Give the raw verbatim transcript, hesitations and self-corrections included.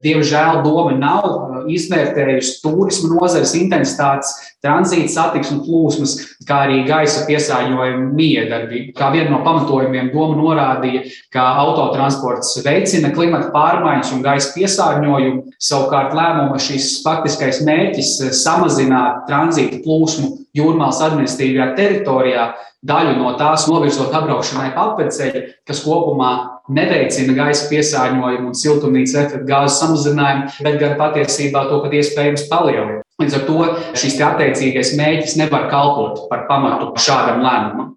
Diemžēl doma nav izvērtējusi turisma nozares intensitātes, tranzīta satiksmes plūsmas, kā arī gaisa piesārņojuma miedarbību. Kā vienu no pamatojumiem doma norādīja, ka autotransports veicina klimata pārmaiņas un gaisa piesārņojumu. Savukārt lēmuma šis faktiskais mērķis samazināt tranzīta plūsmu Jūrmālas administratīvajā teritorijā, daļu no tās novirzot apbraukšanai pa apveceļu, kas kopumā neveicina gaisa piesārņojumu un siltumnīca efekta gāzu samazinājumu, bet gan patiesībā to pat iespējams palielina. Līdz ar to šis attiecīgais mērķis nevar kalpot par pamatu šādam lēmumam.